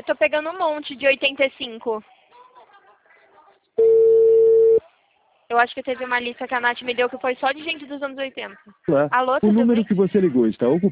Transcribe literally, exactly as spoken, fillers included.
tô pegando um monte de oitenta e cinco. Eu acho que teve uma lista que a Nath me deu que foi só de gente dos anos oitenta. Olá. Alô, O tudo número bem? que você ligou está ocupado.